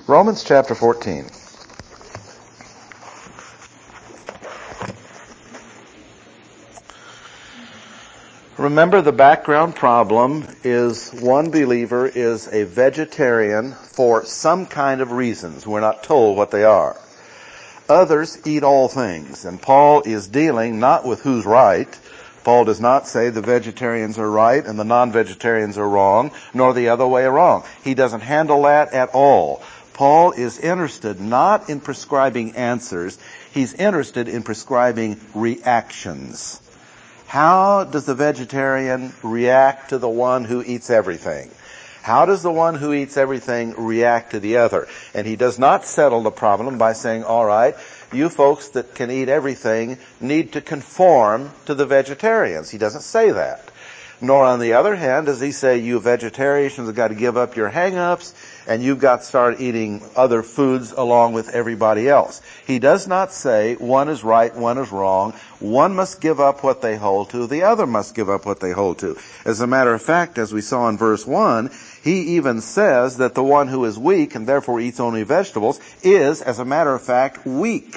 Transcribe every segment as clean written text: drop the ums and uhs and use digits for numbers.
Romans chapter 14. Remember, the background problem is one believer is a vegetarian for some kind of reasons. We're not told what they are. Others eat all things, and Paul is dealing not with who's right. Paul does not say the vegetarians are right and the non-vegetarians are wrong, nor the other way around. He doesn't handle that at all. Paul is interested not in prescribing answers. He's interested in prescribing reactions. How does the vegetarian react to the one who eats everything? How does the one who eats everything react to the other? And he does not settle the problem by saying, all right, you folks that can eat everything need to conform to the vegetarians. He doesn't say that. Nor, on the other hand, does he say, you vegetarians have got to give up your hang-ups and you've got to start eating other foods along with everybody else. He does not say one is right, one is wrong. One must give up what they hold to, the other must give up what they hold to. As a matter of fact, as we saw in verse 1, he even says that the one who is weak and therefore eats only vegetables is, as a matter of fact, weak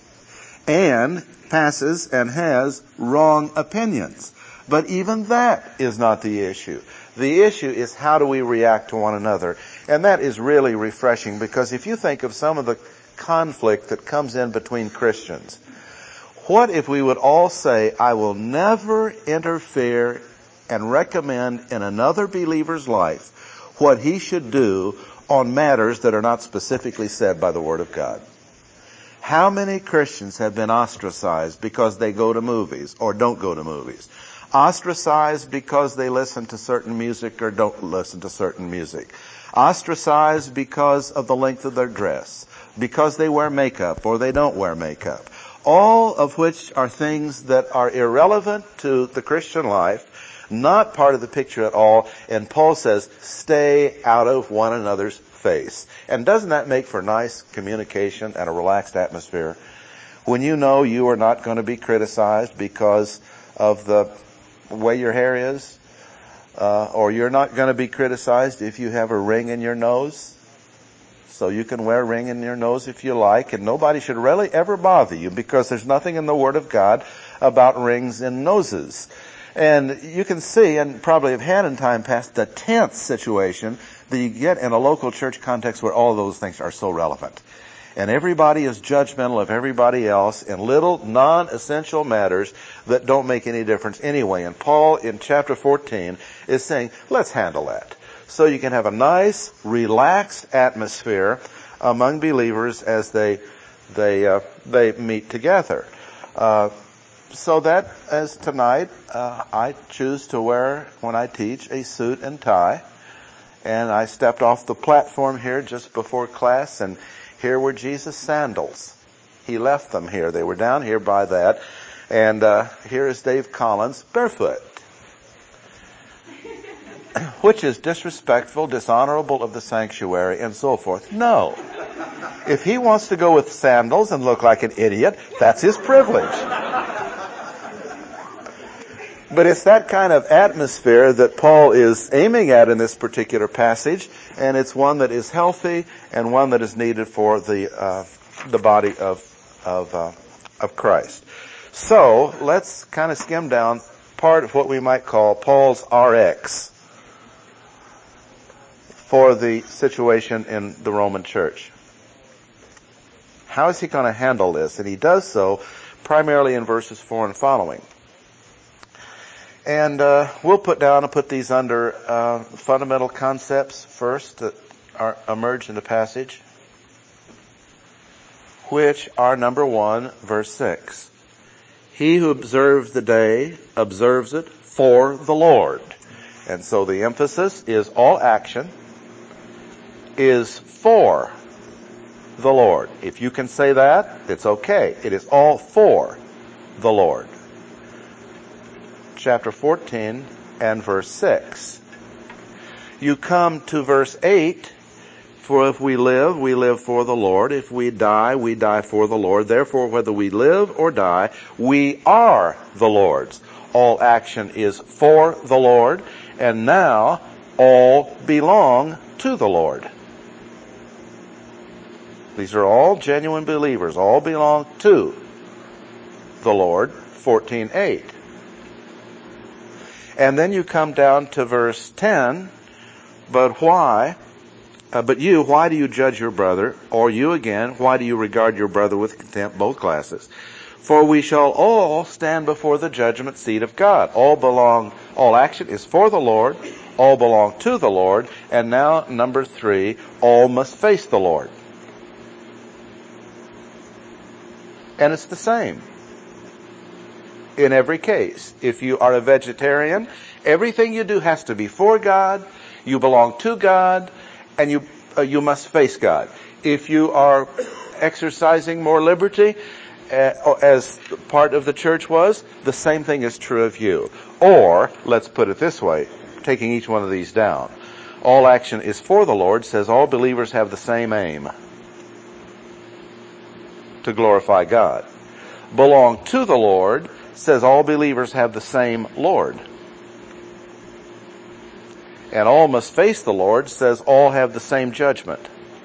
and passes and has wrong opinions. But even that is not the issue. The issue is how do we react to one another. And that is really refreshing, because if you think of some of the conflict that comes in between Christians, what if we would all say, I will never interfere and recommend in another believer's life what he should do on matters that are not specifically said by the Word of God? How many Christians have been ostracized because they go to movies or don't go to movies? Ostracized because they listen to certain music or don't listen to certain music. Ostracized because of the length of their dress, because they wear makeup or they don't wear makeup. All of which are things that are irrelevant to the Christian life, not part of the picture at all. And Paul says, stay out of one another's face. And doesn't that make for nice communication and a relaxed atmosphere? When you know you are not going to be criticized because of the way your hair is, or you're not going to be criticized if you have a ring in your nose. So you can wear a ring in your nose if you like, and nobody should really ever bother you, because there's nothing in the Word of God about rings in noses. And you can see, and probably have had in time past, the tense situation that you get in a local church context where all those things are so relevant. And everybody is judgmental of everybody else in little non-essential matters that don't make any difference anyway. And Paul in chapter 14 is saying, let's handle that. So you can have a nice, relaxed atmosphere among believers as they meet together. So that, as tonight, I choose to wear, when I teach, a suit and tie. And I stepped off the platform here just before class, and here were Jesus' sandals. He left them here. They were down here by that. And here is Dave Collins, barefoot. Which is disrespectful, dishonorable of the sanctuary, and so forth. No. If he wants to go with sandals and look like an idiot, that's his privilege. But it's that kind of atmosphere that Paul is aiming at in this particular passage, and it's one that is healthy and one that is needed for the body of Christ. So let's kind of skim down part of what we might call Paul's RX for the situation in the Roman church. How is he going to handle this? And he does so primarily in verses 4 and following. And we'll put these under fundamental concepts first that emerge in the passage, which are number 1, verse 6. He who observes the day observes it for the Lord. And so the emphasis is all action is for the Lord. If you can say that, it's okay. It is all for the Lord. Chapter 14 and verse 6. You come to verse 8, for if we live for the Lord. If we die for the Lord. Therefore, whether we live or die, we are the Lord's. All action is for the Lord, and now all belong to the Lord. These are all genuine believers, all belong to the Lord, 14:8. And then you come down to verse 10, but you, why do you judge your brother? Or you again, why do you regard your brother with contempt? Both classes. For we shall all stand before the judgment seat of God. All action is for the Lord, all belong to the Lord, and now, number 3, all must face the Lord. And it's the same in every case. If you are a vegetarian, everything you do has to be for God, you belong to God, and you must face God. If you are exercising more liberty, as part of the church was, the same thing is true of you. Or, let's put it this way, taking each one of these down. All action is for the Lord says all believers have the same aim, to glorify God. Belong to the Lord says all believers have the same Lord. And all must face the Lord says all have the same judgment.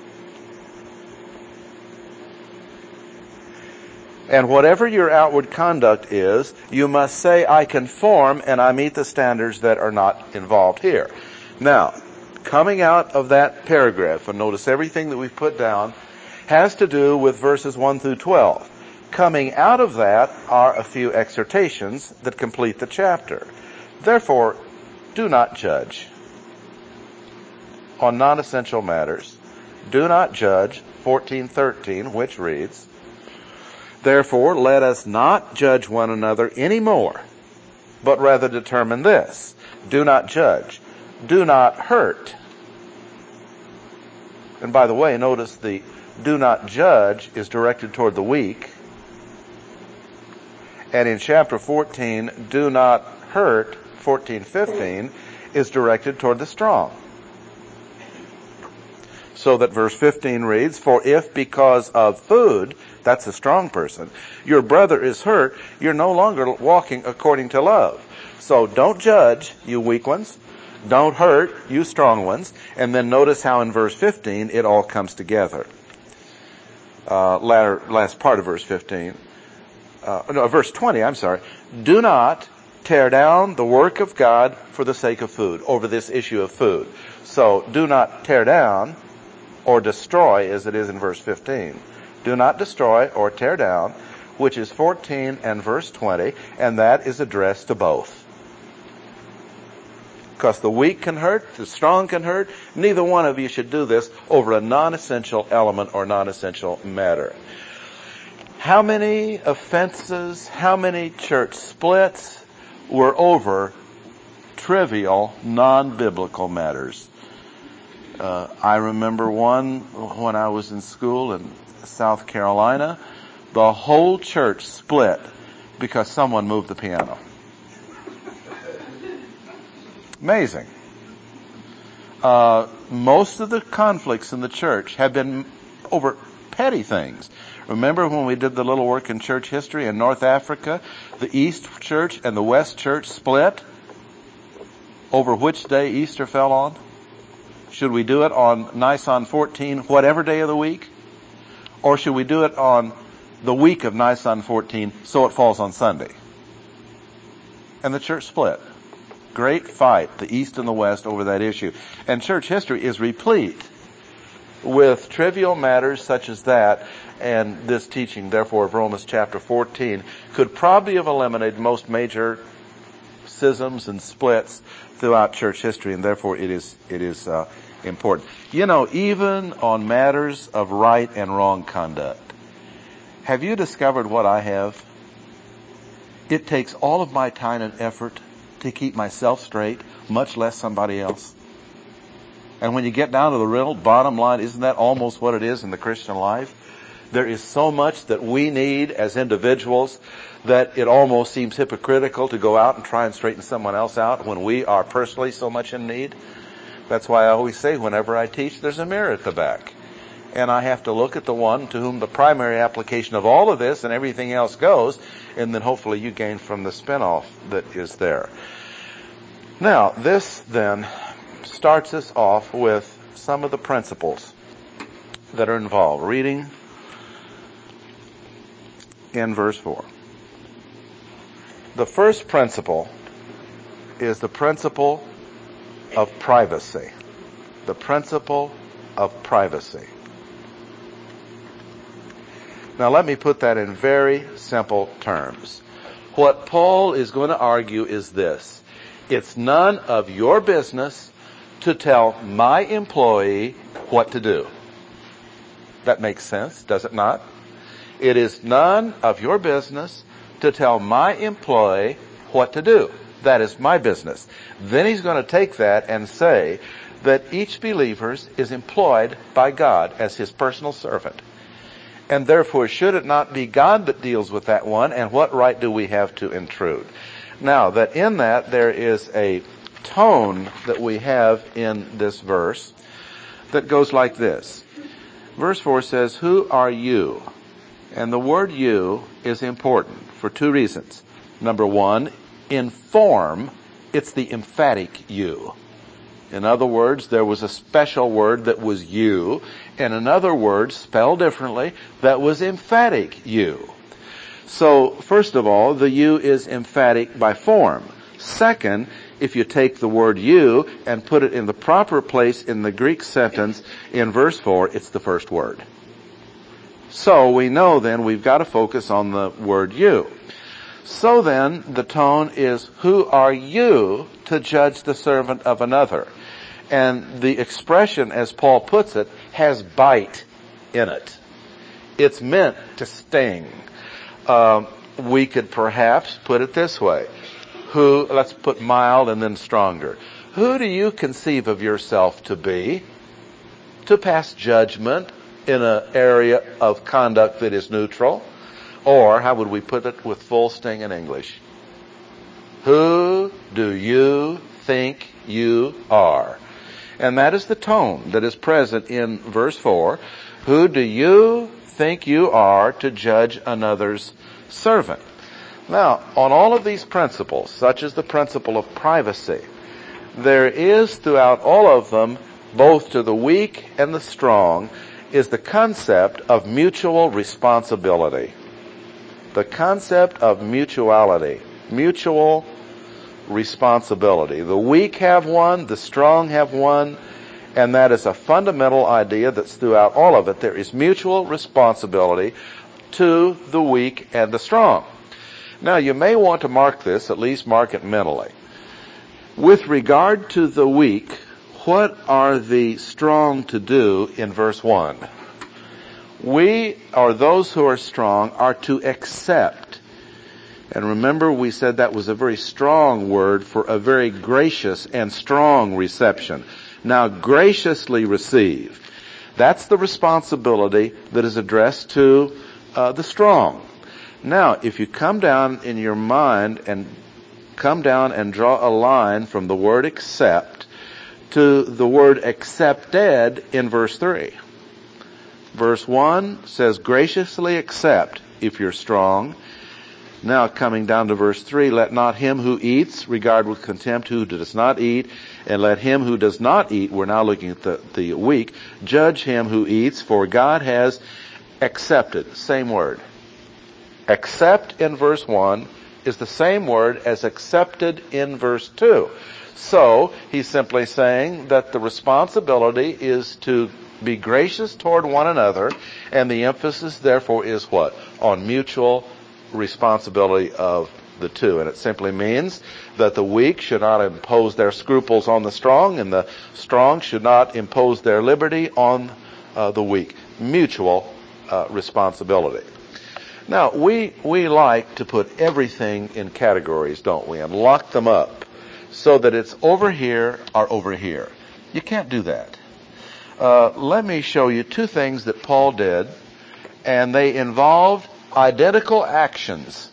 And whatever your outward conduct is, you must say, I conform and I meet the standards that are not involved here. Now, coming out of that paragraph, and notice everything that we've put down has to do with verses 1 through 12. Coming out of that are a few exhortations that complete the chapter. Therefore, do not judge on non-essential matters. Do not judge, 14:13, which reads, Therefore, let us not judge one another any more, but rather determine this. Do not judge. Do not hurt. And by the way, notice the do not judge is directed toward the weak. And in chapter 14, do not hurt, 14:15, is directed toward the strong. So that verse 15 reads, For if because of food, that's a strong person, your brother is hurt, you're no longer walking according to love. So don't judge, you weak ones. Don't hurt, you strong ones. And then notice how in verse 15 it all comes together. Last part of verse 15. Verse 20, I'm sorry. Do not tear down the work of God for the sake of food, over this issue of food. So do not tear down or destroy, as it is in verse 15. Do not destroy or tear down, which is 14 and verse 20, and that is addressed to both. Because the weak can hurt, the strong can hurt. Neither one of you should do this over a non-essential element or non-essential matter. How many offenses, how many church splits were over trivial, non-biblical matters? I remember one when I was in school in South Carolina. The whole church split because someone moved the piano. Amazing. Most of the conflicts in the church have been over petty things. Remember when we did the little work in church history in North Africa? The East Church and the West Church split over which day Easter fell on? Should we do it on Nisan 14, whatever day of the week? Or should we do it on the week of Nisan 14 so it falls on Sunday? And the church split. Great fight, the East and the West, over that issue. And church history is replete with trivial matters such as that. And this teaching, therefore, of Romans chapter 14 could probably have eliminated most major schisms and splits throughout church history, and therefore it is important. You know, even on matters of right and wrong conduct, have you discovered what I have? It takes all of my time and effort to keep myself straight, much less somebody else. And when you get down to the real bottom line, isn't that almost what it is in the Christian life? There is so much that we need as individuals that it almost seems hypocritical to go out and try and straighten someone else out when we are personally so much in need. That's why I always say whenever I teach, there's a mirror at the back. And I have to look at the one to whom the primary application of all of this and everything else goes, and then hopefully you gain from the spinoff that is there. Now, this then starts us off with some of the principles that are involved. Reading in verse 4. The first principle is the principle of privacy. The principle of privacy. Now let me put that in very simple terms. What Paul is going to argue is this. It's none of your business to tell my employee what to do. That makes sense, does it not? It is none of your business to tell my employee what to do. That is my business. Then he's going to take that and say that each believer is employed by God as his personal servant. And therefore, should it not be God that deals with that one, and what right do we have to intrude? Now, that in that there is a tone that we have in this verse that goes like this. Verse 4 says, "Who are you?" And the word "you" is important for two reasons. Number one, in form, it's the emphatic "you." In other words, there was a special word that was "you," and another word, spelled differently, that was emphatic "you." So, first of all, the "you" is emphatic by form. Second, if you take the word "you" and put it in the proper place in the Greek sentence in verse 4, it's the first word. So we know then we've got to focus on the word "you." So then, the tone is, who are you to judge the servant of another? And the expression, as Paul puts it, has bite in it. It's meant to sting. We could perhaps put it this way. Let's put mild and then stronger. Who do you conceive of yourself to be? To pass judgment in an area of conduct that is neutral? Or, how would we put it with full sting in English? Who do you think you are? And that is the tone that is present in verse 4. Who do you think you are to judge another's servant? Now, on all of these principles, such as the principle of privacy, there is throughout all of them, both to the weak and the strong, is the concept of mutual responsibility. The concept of mutuality, mutual responsibility. The weak have one, the strong have one, and that is a fundamental idea that's throughout all of it. There is mutual responsibility to the weak and the strong. Now, you may want to mark this, at least mark it mentally. With regard to the weak, what are the strong to do in verse 1? We, or those who are strong, are to accept. And remember, we said that was a very strong word for a very gracious and strong reception. Now, graciously receive. That's the responsibility that is addressed to the strong. Now, if you come down in your mind and come down and draw a line from the word accept to the word accepted in verse 3. Verse 1 says, graciously accept if you're strong. Now coming down to verse 3, let not him who eats regard with contempt who does not eat, and let him who does not eat, we're now looking at the weak, judge him who eats, for God has accepted. Same word. Accept in verse 1 is the same word as accepted in verse 2. So he's simply saying that the responsibility is to be gracious toward one another, and the emphasis therefore is what? On mutual responsibility of the two. And it simply means that the weak should not impose their scruples on the strong, and the strong should not impose their liberty on the weak. Mutual responsibility. Now, we like to put everything in categories, don't we, and lock them up so that it's over here or over here. You can't do that. Let me show you two things that Paul did, and they involved identical actions.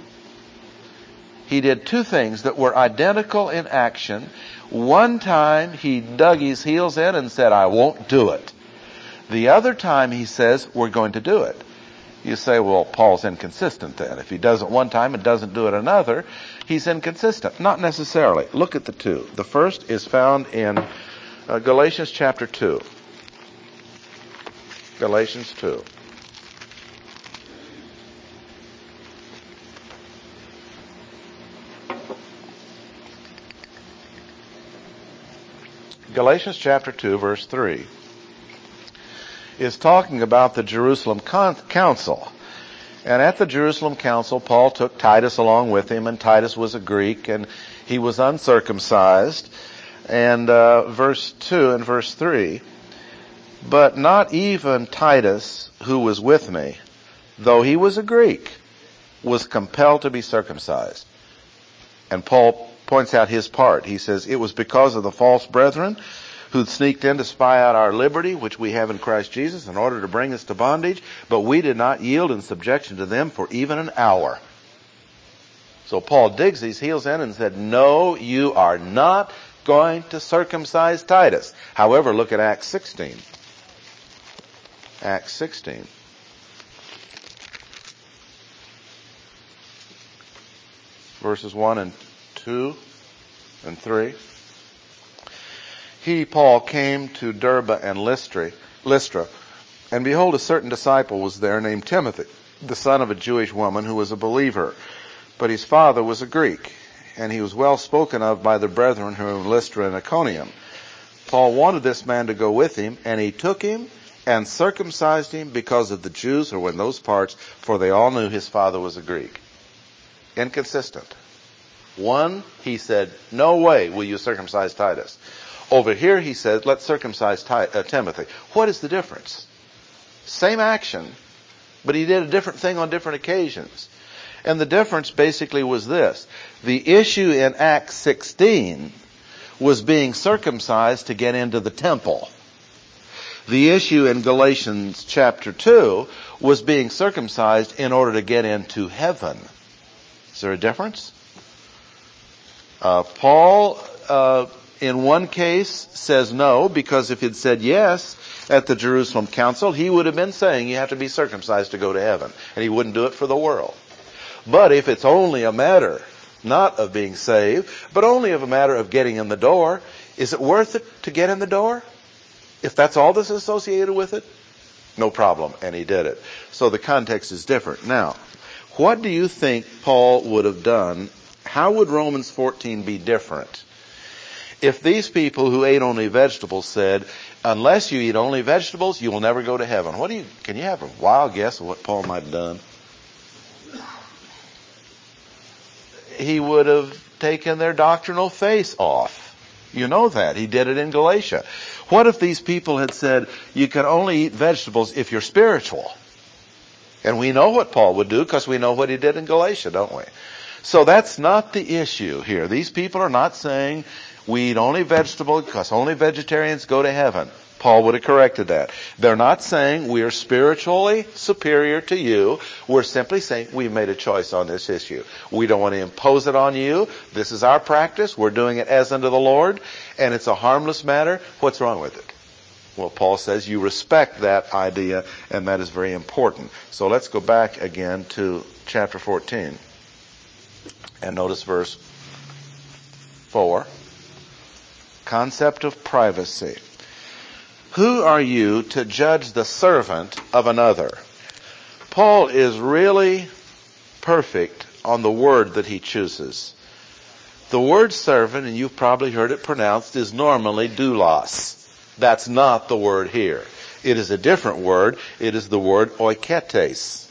He did two things that were identical in action. One time he dug his heels in and said, I won't do it. The other time he says, we're going to do it. You say, well, Paul's inconsistent then. If he does it one time and doesn't do it another, he's inconsistent. Not necessarily. Look at the two. The first is found in Galatians chapter 2. Galatians 2. Galatians chapter 2, verse 3 is talking about the Jerusalem council. And at the Jerusalem council, Paul took Titus along with him, and Titus was a Greek, and he was uncircumcised. And verse 2 and verse 3, but not even Titus, who was with me, though he was a Greek, was compelled to be circumcised. And Paul points out his part. He says, it was because of the false brethren who sneaked in to spy out our liberty, which we have in Christ Jesus, in order to bring us to bondage, but we did not yield in subjection to them for even an hour. So Paul digs his heels in and said, no, you are not going to circumcise Titus. However, look at Acts 16. Acts 16. Verses 1 and 2 and 3. He, Paul, came to Derbe and Lystra, and behold, a certain disciple was there named Timothy, the son of a Jewish woman who was a believer. But his father was a Greek, and he was well spoken of by the brethren who were in Lystra and Iconium. Paul wanted this man to go with him, and he took him and circumcised him because of the Jews who were in those parts, for they all knew his father was a Greek. Inconsistent. One, he said, no way will you circumcise Titus. Over here he says, let's circumcise Timothy. What is the difference? Same action, but he did a different thing on different occasions. And the difference basically was this. The issue in Acts 16 was being circumcised to get into the temple. The issue in Galatians chapter 2 was being circumcised in order to get into heaven. Is there a difference? Paul, in one case, says no, because if he'd said yes at the Jerusalem council, he would have been saying you have to be circumcised to go to heaven. And he wouldn't do it for the world. But if it's only a matter, not of being saved, but only of a matter of getting in the door, is it worth it to get in the door? If that's all that's associated with it, no problem. And he did it. So the context is different. Now, what do you think Paul would have done? How would Romans 14 be different if these people who ate only vegetables said, unless you eat only vegetables, you will never go to heaven? Can you have a wild guess of what Paul might have done? He would have taken their doctrinal face off. You know that. He did it in Galatia. What if these people had said, you can only eat vegetables if you're spiritual? And we know what Paul would do because we know what he did in Galatia, don't we? So that's not the issue here. These people are not saying we eat only vegetables because only vegetarians go to heaven. Paul would have corrected that. They're not saying we are spiritually superior to you. We're simply saying we've made a choice on this issue. We don't want to impose it on you. This is our practice. We're doing it as unto the Lord. And it's a harmless matter. What's wrong with it? Well, Paul says you respect that idea, and that is very important. So let's go back again to chapter 14. And notice verse 4. Concept of privacy. Who are you to judge the servant of another? Paul is really perfect on the word that he chooses. The word servant, and you've probably heard it pronounced, is normally doulos. That's not the word here. It is a different word. It is the word oiketes.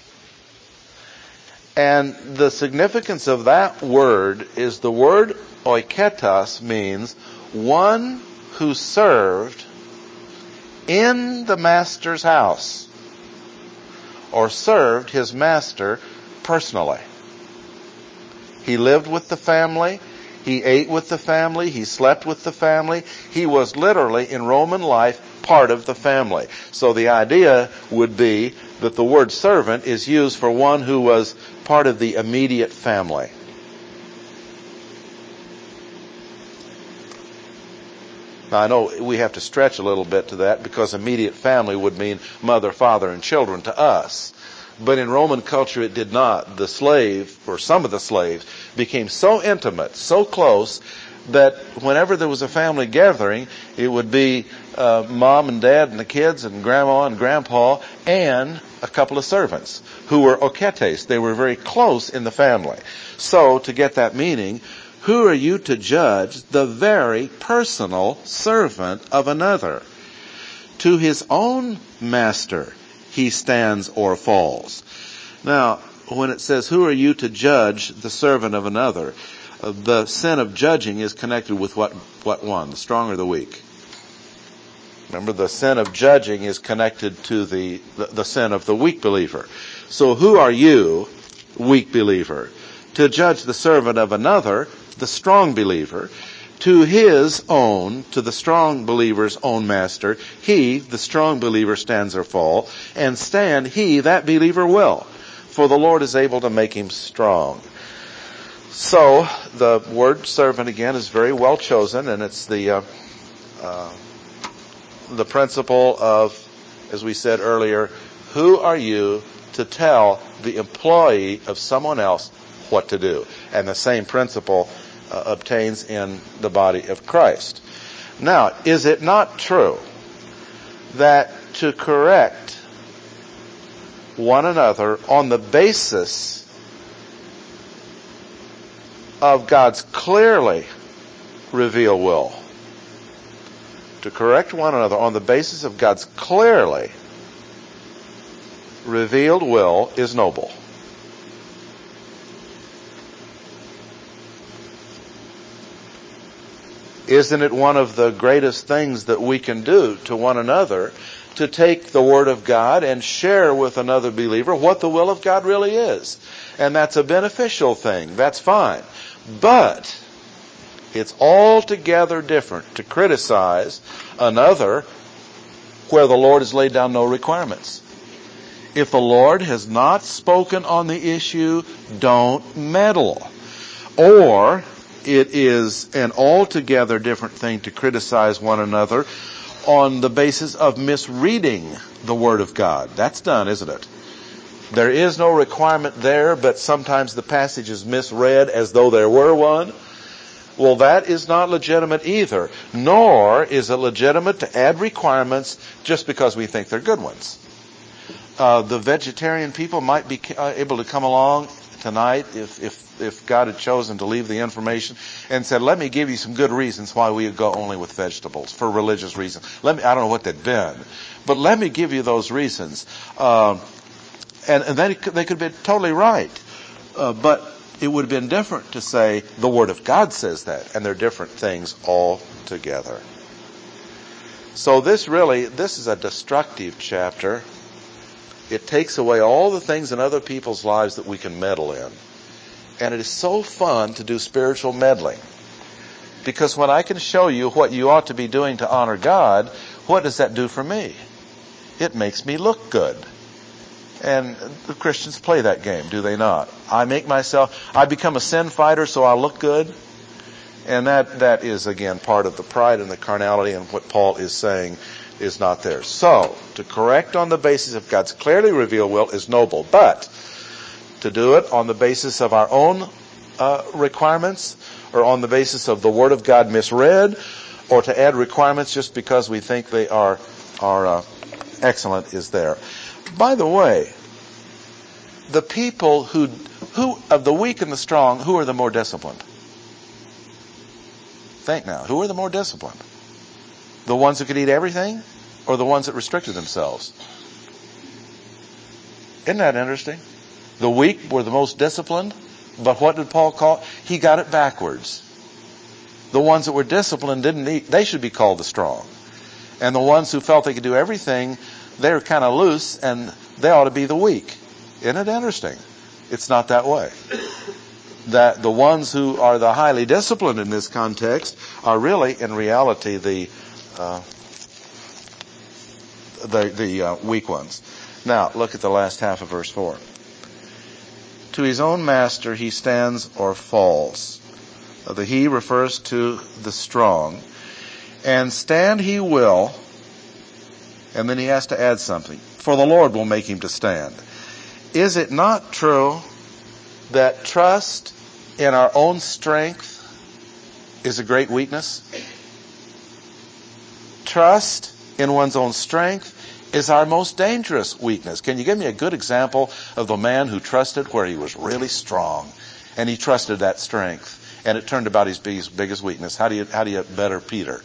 And the significance of that word is the word oiketas means one who served in the master's house or served his master personally. He lived with the family. He ate with the family. He slept with the family. He was literally, in Roman life, part of the family. So the idea would be that the word servant is used for one who was part of the immediate family. Now, I know we have to stretch a little bit to that because immediate family would mean mother, father, and children to us. But in Roman culture it did not. The slave, or some of the slaves, became so intimate, so close, that whenever there was a family gathering, it would be mom and dad and the kids and grandma and grandpa and a couple of servants who were oketes. They were very close in the family. So, to get that meaning, who are you to judge the very personal servant of another? To his own master he stands or falls. Now, when it says, who are you to judge the servant of another? The sin of judging is connected with what one? The strong or the weak? Remember, the sin of judging is connected to the sin of the weak believer. So who are you, weak believer, to judge the servant of another, the strong believer? To the strong believer's own master, he, the strong believer, stands or fall, and stand he, that believer, will. For the Lord is able to make him strong. So, the word servant, again, is very well chosen, and it's the principle of, as we said earlier, who are you to tell the employee of someone else what to do? And the same principle obtains in the body of Christ. Now, is it not true that to correct one another on the basis of God's clearly revealed will, to correct one another on the basis of God's clearly revealed will is noble? Isn't it one of the greatest things that we can do to one another to take the Word of God and share with another believer what the will of God really is? And that's a beneficial thing. That's fine. But it's altogether different to criticize another where the Lord has laid down no requirements. If the Lord has not spoken on the issue, don't meddle. Or it is an altogether different thing to criticize one another on the basis of misreading the Word of God. That's done, isn't it? There is no requirement there, but sometimes the passage is misread as though there were one. Well, that is not legitimate either. Nor is it legitimate to add requirements just because we think they're good ones. The vegetarian people might be able to come along tonight if God had chosen to leave the information and said, let me give you some good reasons why we would go only with vegetables for religious reasons. I don't know what they'd been, but let me give you those reasons. And then they could be totally right. But it would have been different to say the Word of God says that, and they're different things altogether. So this is a destructive chapter. It takes away all the things in other people's lives that we can meddle in. And it is so fun to do spiritual meddling. Because when I can show you what you ought to be doing to honor God, what does that do for me? It makes me look good. And the Christians play that game, do they not? I become a sin fighter so I'll look good. And that is, again, part of the pride and the carnality, and what Paul is saying is not there. So, to correct on the basis of God's clearly revealed will is noble. But to do it on the basis of our own requirements, or on the basis of the Word of God misread, or to add requirements just because we think they are excellent, is there. By the way, the people who of the weak and the strong, who are the more disciplined? Think now. Who are the more disciplined? The ones who could eat everything, or the ones that restricted themselves? Isn't that interesting? The weak were the most disciplined, but what did Paul call it? He got it backwards. The ones that were disciplined didn't eat. They should be called the strong. And the ones who felt they could do everything, they were kind of loose, and they ought to be the weak. Isn't it interesting? It's not that way. That the ones who are the highly disciplined in this context are really, in reality, the weak ones. Now, look at the last half of verse 4. To his own master he stands or falls. The he refers to the strong. And stand he will, and then he has to add something. For the Lord will make him to stand. Is it not true that trust in our own strength is a great weakness? Trust in one's own strength is our most dangerous weakness. Can you give me a good example of the man who trusted where he was really strong and he trusted that strength and it turned about his biggest weakness? How do you better Peter?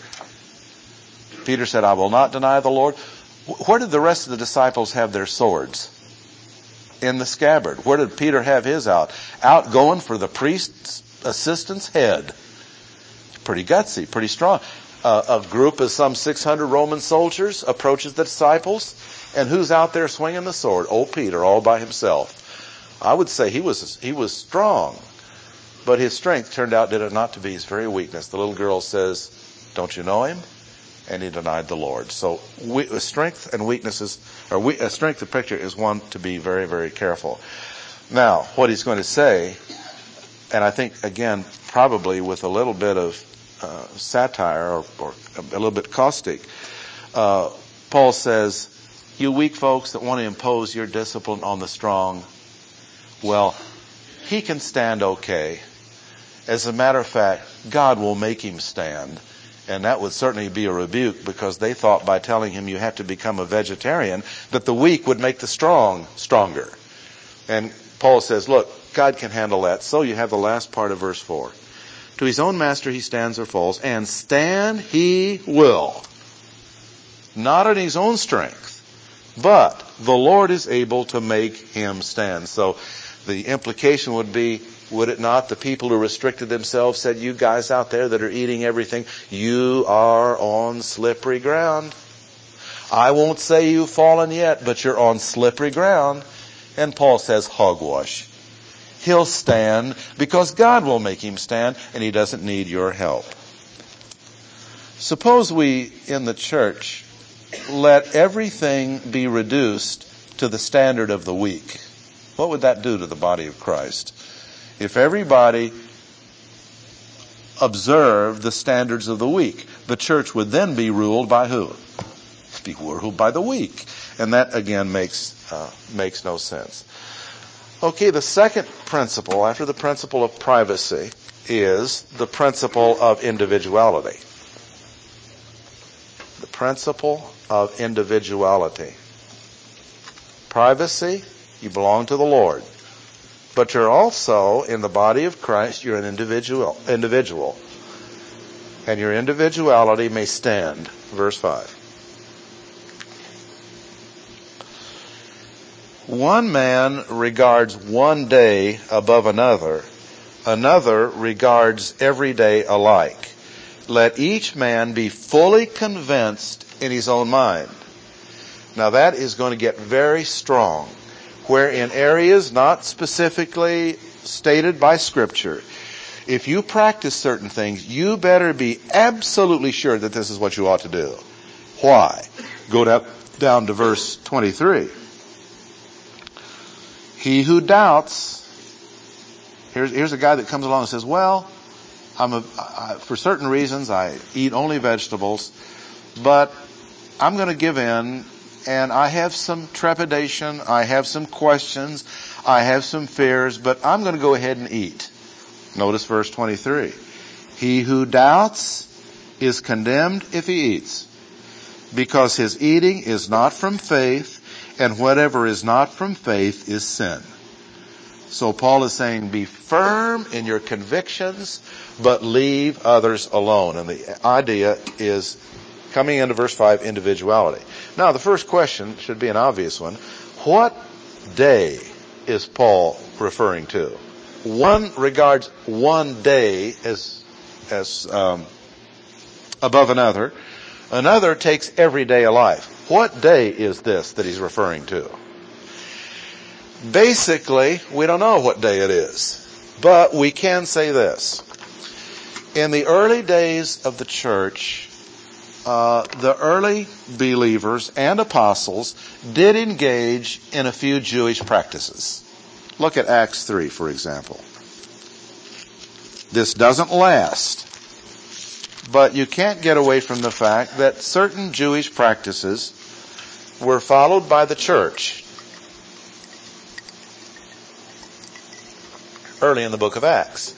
Peter said, I will not deny the Lord. Where did the rest of the disciples have their swords? In the scabbard. Where did Peter have his out? Out going for the priest's assistant's head. Pretty gutsy, pretty strong. A group of some 600 Roman soldiers approaches the disciples, and who's out there swinging the sword? Old Peter, all by himself. I would say he was strong, but his strength turned out, did it not, to be his very weakness. The little girl says, don't you know him? And he denied the Lord. So strength and weaknesses, or strength of picture is one to be very, very careful. Now, what he's going to say, and I think, again, probably with a little bit of satire or a little bit caustic, Paul says, you weak folks that want to impose your discipline on the strong, well, he can stand okay. As a matter of fact, God will make him stand. And that would certainly be a rebuke, because they thought by telling him you have to become a vegetarian that the weak would make the strong stronger. And Paul says, look, God can handle that. So you have the last part of verse 4. To his own master he stands or falls, and stand he will. Not in his own strength, but the Lord is able to make him stand. So the implication would be, would it not, the people who restricted themselves said, you guys out there that are eating everything, you are on slippery ground. I won't say you've fallen yet, but you're on slippery ground. And Paul says, hogwash. He'll stand because God will make him stand, and he doesn't need your help. Suppose we in the church let everything be reduced to the standard of the weak. What would that do to the body of Christ? If everybody observed the standards of the weak, the church would then be ruled by who? Be ruled by the weak. And that, again, makes no sense. Okay, the second principle, after the principle of privacy, is the principle of individuality. The principle of individuality. Privacy, you belong to the Lord. But you're also, in the body of Christ, you're an individual. And your individuality may stand. Verse 5. One man regards one day above another. Another regards every day alike. Let each man be fully convinced in his own mind. Now that is going to get very strong. Where in areas not specifically stated by Scripture, if you practice certain things, you better be absolutely sure that this is what you ought to do. Why? Go down to verse 23. He who doubts, here's a guy that comes along and says, well, for certain reasons I eat only vegetables, but I'm going to give in. And I have some trepidation, I have some questions, I have some fears, but I'm going to go ahead and eat. Notice verse 23. He who doubts is condemned if he eats, because his eating is not from faith, and whatever is not from faith is sin. So Paul is saying, be firm in your convictions, but leave others alone. And the idea is, coming into verse 5, individuality. Now, the first question should be an obvious one. What day is Paul referring to? One regards one day as above another. Another takes every day of life. What day is this that he's referring to? Basically, we don't know what day it is. But we can say this. In the early days of the church, the early believers and apostles did engage in a few Jewish practices. Look at Acts 3, for example. This doesn't last, but you can't get away from the fact that certain Jewish practices were followed by the church. early in the book of Acts.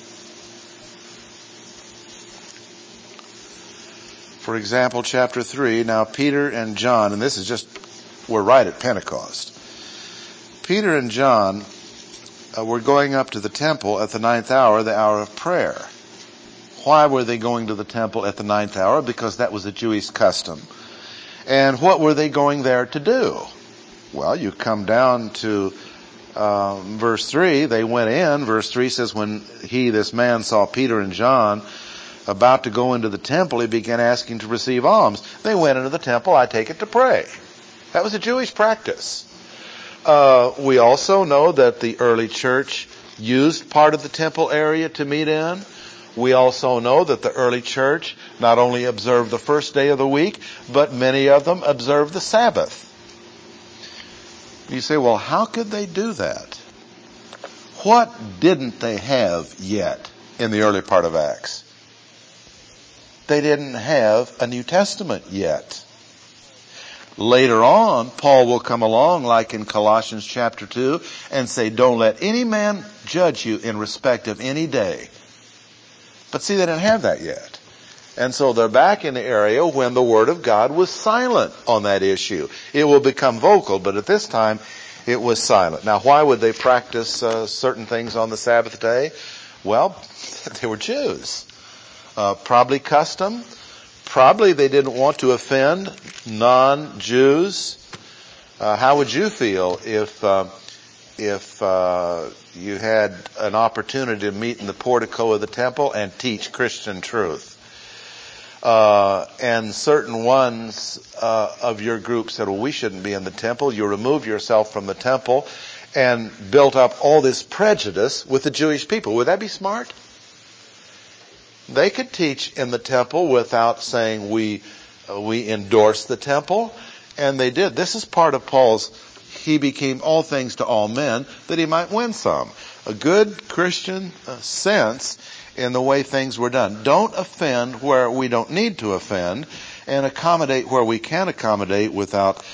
For example, chapter 3, now Peter and John, and this is just, we're right at Pentecost. Peter and John were going up to the temple at the 9th hour, the hour of prayer. Why were they going to the temple at the 9th hour? Because that was a Jewish custom. And what were they going there to do? Well, you come down to verse 3, they went in. Verse 3 says, when this man saw Peter and John about to go into the temple, he began asking to receive alms. They went into the temple, I take it, to pray. That was a Jewish practice. We also know that the early church used part of the temple area to meet in. We also know that the early church not only observed the first day of the week, but many of them observed the Sabbath. You say, well, how could they do that? What didn't they have yet in the early part of Acts? They didn't have a New Testament yet. Later on, Paul will come along, like in Colossians chapter 2, and say, don't let any man judge you in respect of any day. But see, they didn't have that yet. And so they're back in the area when the Word of God was silent on that issue. It will become vocal, but at this time, it was silent. Now, why would they practice certain things on the Sabbath day? Well, they were Jews. Probably custom. Probably they didn't want to offend non-Jews. How would you feel if you had an opportunity to meet in the portico of the temple and teach Christian truth? And certain ones of your group said, well, we shouldn't be in the temple. You remove yourself from the temple and built up all this prejudice with the Jewish people. Would that be smart? They could teach in the temple without saying we endorse the temple, and they did. This is part of Paul's, he became all things to all men, that he might win some. A good Christian sense in the way things were done. Don't offend where we don't need to offend, and accommodate where we can accommodate without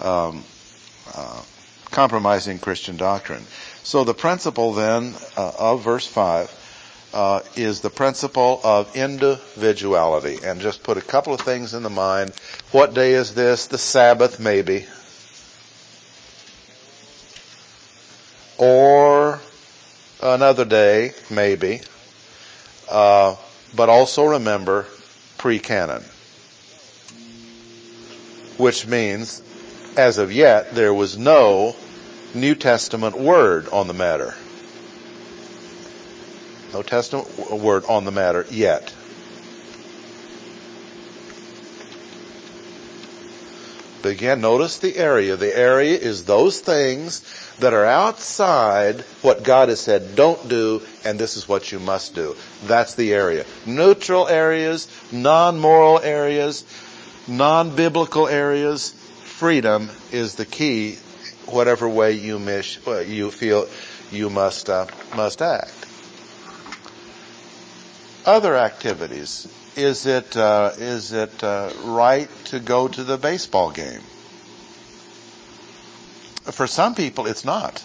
compromising Christian doctrine. So the principle then of verse 5 is the principle of individuality. And just put a couple of things in the mind. What day is this? The Sabbath, maybe. Or another day, maybe. But also remember pre-canon. Which means, as of yet, there was no New Testament word on the matter. No Testament word on the matter yet. But again, notice the area. The area is those things that are outside what God has said don't do, and this is what you must do. That's the area. Neutral areas, non-moral areas, non-biblical areas, freedom is the key, whatever way you feel you must act. Other activities. Is it right to go to the baseball game? For some people, it's not.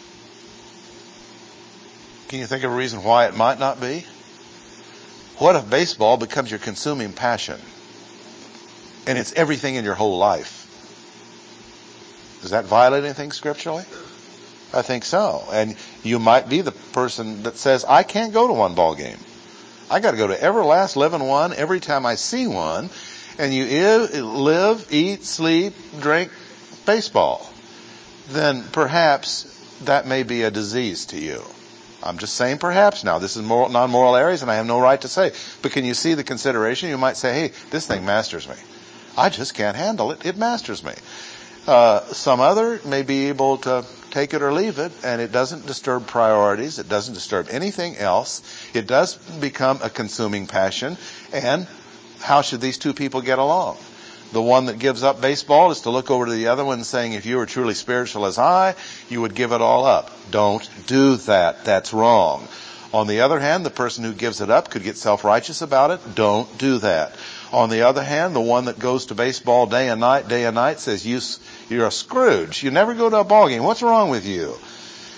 Can you think of a reason why it might not be? What if baseball becomes your consuming passion? And it's everything in your whole life. Does that violate anything scripturally? I think so. And you might be the person that says, I can't go to one ball game. I got to go to every last living one every time I see one. And you live, eat, sleep, drink baseball. Then perhaps that may be a disease to you. I'm just saying perhaps now. This is non-moral areas and I have no right to say. But can you see the consideration? You might say, hey, this thing masters me. I just can't handle it. It masters me. Some other may be able to take it or leave it, and it doesn't disturb priorities. It doesn't disturb anything else. It does become a consuming passion. And how should these two people get along? The one that gives up baseball is to look over to the other one saying, if you were truly spiritual as I, you would give it all up. Don't do that. That's wrong. On the other hand, the person who gives it up could get self-righteous about it. Don't do that. On the other hand, the one that goes to baseball day and night says, you're a Scrooge. You never go to a ball game. What's wrong with you?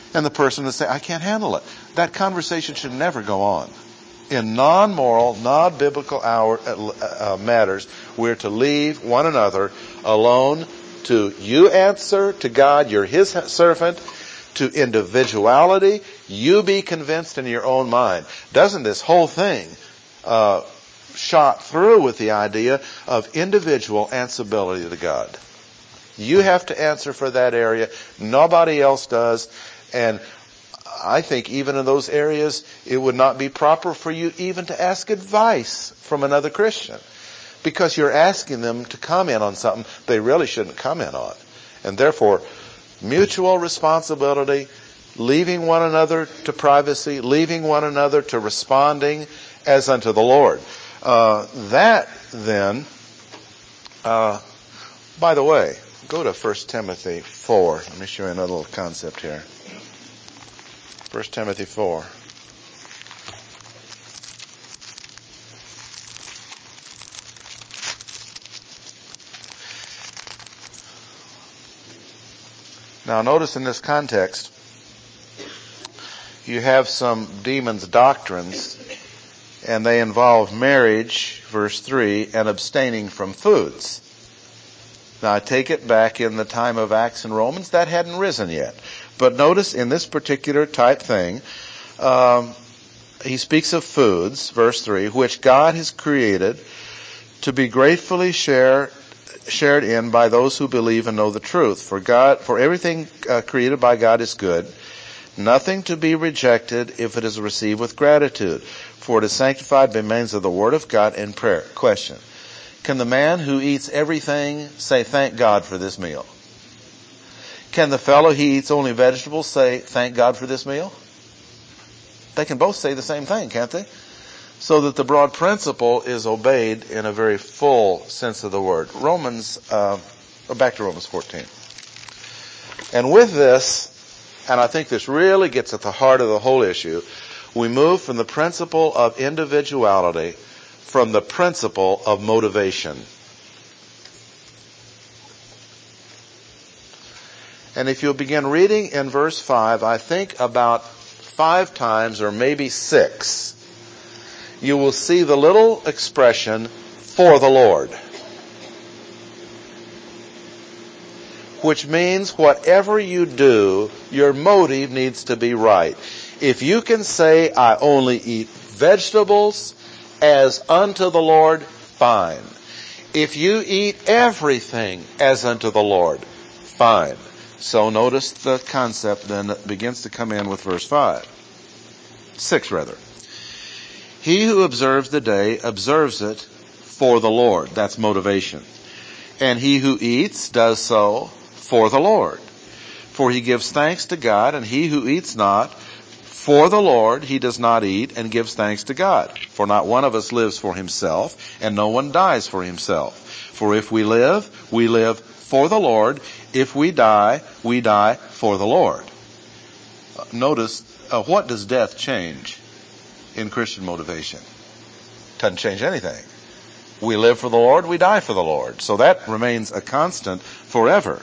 And the person would say, I can't handle it. That conversation should never go on. In non-moral, non-biblical matters, we're to leave one another alone to you answer to God, you're His servant, to individuality, you be convinced in your own mind. Doesn't this whole thing shot through with the idea of individual answerability to God? You have to answer for that area. Nobody else does. And I think even in those areas, it would not be proper for you even to ask advice from another Christian, because you're asking them to comment on something they really shouldn't comment on. And therefore, mutual responsibility, leaving one another to privacy, leaving one another to responding as unto the Lord. That then, by the way, go to 1 Timothy 4. Let me show you another little concept here. 1 Timothy 4. Now notice in this context, you have some demons' doctrines, and they involve marriage, verse 3, and abstaining from foods. Now I take it back in the time of Acts and Romans, that hadn't risen yet. But notice in this particular type thing, he speaks of foods, verse 3, which God has created to be gratefully shared in by those who believe and know the truth. For everything created by God is good, nothing to be rejected if it is received with gratitude, for it is sanctified by means of the word of God and prayer. Question: can the man who eats everything say, thank God for this meal? Can the fellow who eats only vegetables say, thank God for this meal? They can both say the same thing, can't they? So that the broad principle is obeyed in a very full sense of the word. Back to Romans 14. And with this, and I think this really gets at the heart of the whole issue, we move from the principle of individuality from the principle of motivation. And if you'll begin reading in verse 5, I think about 5 times or maybe 6, you will see the little expression, for the Lord. Which means whatever you do, your motive needs to be right. If you can say, I only eat vegetables as unto the Lord, fine. If you eat everything as unto the Lord, fine. So notice the concept then that begins to come in with verse 6 rather. He who observes the day observes it for the Lord. That's motivation. And he who eats does so for the Lord. For he gives thanks to God, and he who eats not for the Lord, he does not eat and gives thanks to God. For not one of us lives for himself, and no one dies for himself. For if we live for the Lord. If we die for the Lord. Notice, what does death change in Christian motivation? Doesn't change anything. We live for the Lord, we die for the Lord. So that remains a constant forever.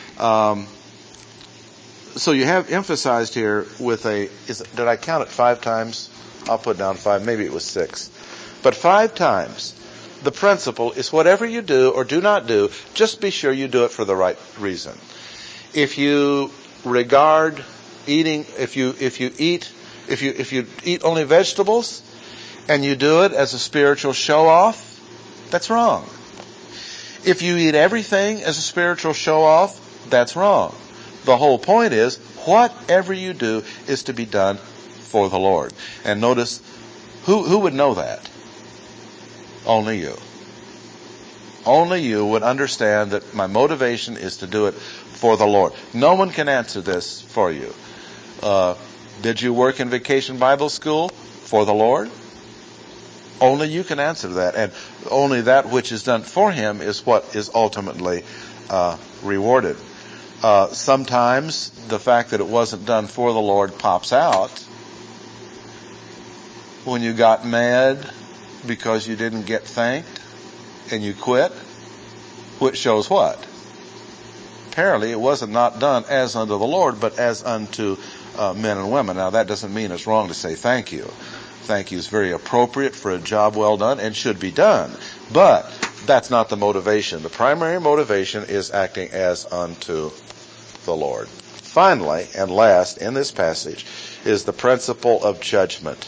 So you have emphasized here with did I count it 5 times? I'll put down 5, maybe it was 6. But 5 times, the principle is whatever you do or do not do, just be sure you do it for the right reason. If you regard eating, if you eat only vegetables and you do it as a spiritual show off, that's wrong. If you eat everything as a spiritual show off, that's wrong. The whole point is, whatever you do is to be done for the Lord. And notice, who would know that? Only you. Only you would understand that my motivation is to do it for the Lord. No one can answer this for you. Did you work in Vacation Bible School for the Lord? Only you can answer that. And only that which is done for Him is what is ultimately rewarded. Sometimes the fact that it wasn't done for the Lord pops out when you got mad because you didn't get thanked and you quit, which shows what? apparently it wasn't not done as unto the Lord, but as unto men and women. Now that doesn't mean it's wrong to say thank you. Thank you is very appropriate for a job well done and should be done. But that's not the motivation. The primary motivation is acting as unto the Lord. Finally, and last in this passage, is the principle of judgment.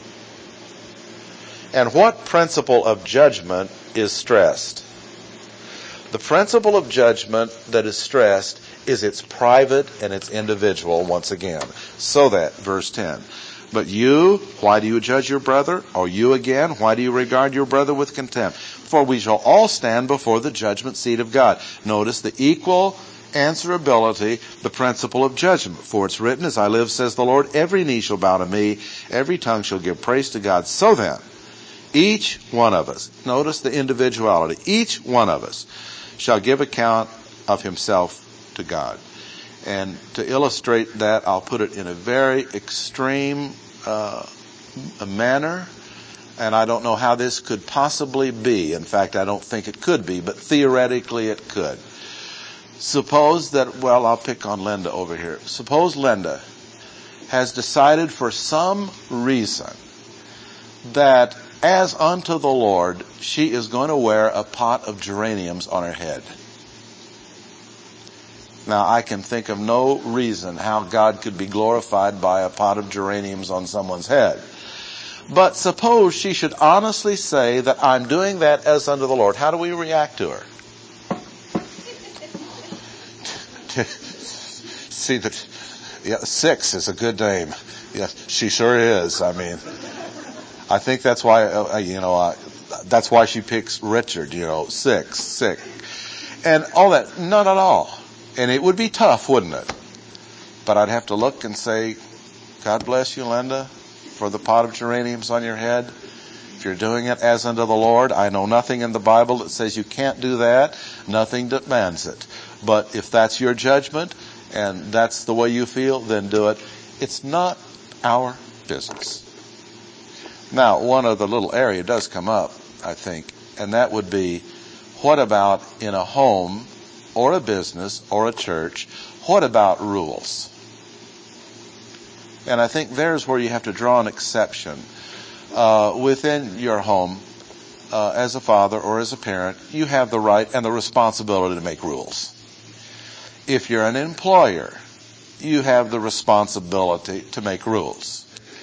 And what principle of judgment is stressed? The principle of judgment that is stressed is it's private and it's individual once again. So that, verse 10, but you, why do you judge your brother? Or you again, why do you regard your brother with contempt? For we shall all stand before the judgment seat of God. Notice the equal answerability, the principle of judgment. For it's written, as I live, says the Lord, every knee shall bow to me, every tongue shall give praise to God. So then, each one of us, notice the individuality, each one of us shall give account of himself to God. And to illustrate that, I'll put it in a very extreme manner. And I don't know how this could possibly be. In fact, I don't think it could be, but theoretically it could. Suppose that, well, I'll pick on Linda over here. Suppose Linda has decided for some reason that as unto the Lord, she is going to wear a pot of geraniums on her head. Now, I can think of no reason how God could be glorified by a pot of geraniums on someone's head. But suppose she should honestly say that I'm doing that as unto the Lord. How do we react to her? See that, yeah, 6 is a good name. Yeah, she sure is. I mean, I think that's why, that's why she picks Richard, 6. And all that, not at all. And it would be tough, wouldn't it? But I'd have to look and say, God bless you, Linda, for the pot of geraniums on your head. If you're doing it as unto the Lord, I know nothing in the Bible that says you can't do that. Nothing demands it. But if that's your judgment and that's the way you feel, then do it. It's not our business. Now, one other little area does come up, I think, and that would be, what about in a home or a business or a church? What about rules? And I think there's where you have to draw an exception. Within your home, as a father or as a parent, you have the right and the responsibility to make rules. If you're an employer, you have the responsibility to make rules.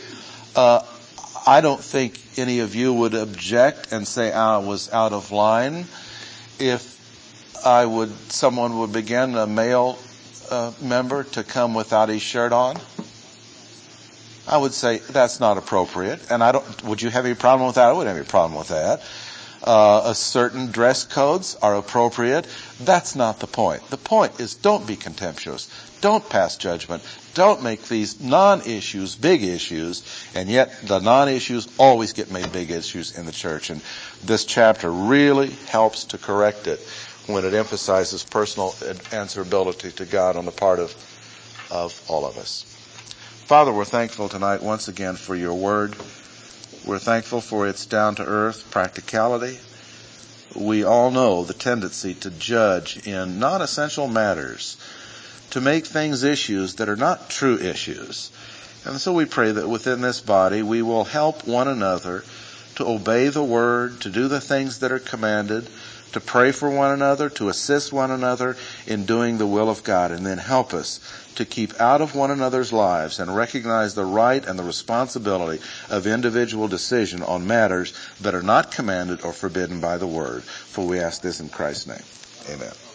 I don't think any of you would object and say I was out of line if someone would begin, a male member, to come without his shirt on. I would say that's not appropriate. And would you have any problem with that? I wouldn't have any problem with that. A certain dress codes are appropriate. That's not the point. The point is, don't be contemptuous. Don't pass judgment. Don't make these non-issues big issues. And yet the non-issues always get made big issues in the church. And this chapter really helps to correct it when it emphasizes personal answerability to God on the part of all of us. Father, we're thankful tonight once again for your word. We're thankful for its down-to-earth practicality. We all know the tendency to judge in non-essential matters, to make things issues that are not true issues. And so we pray that within this body we will help one another to obey the word, to do the things that are commanded, to pray for one another, to assist one another in doing the will of God, and then help us to keep out of one another's lives and recognize the right and the responsibility of individual decision on matters that are not commanded or forbidden by the word. For we ask this in Christ's name. Amen.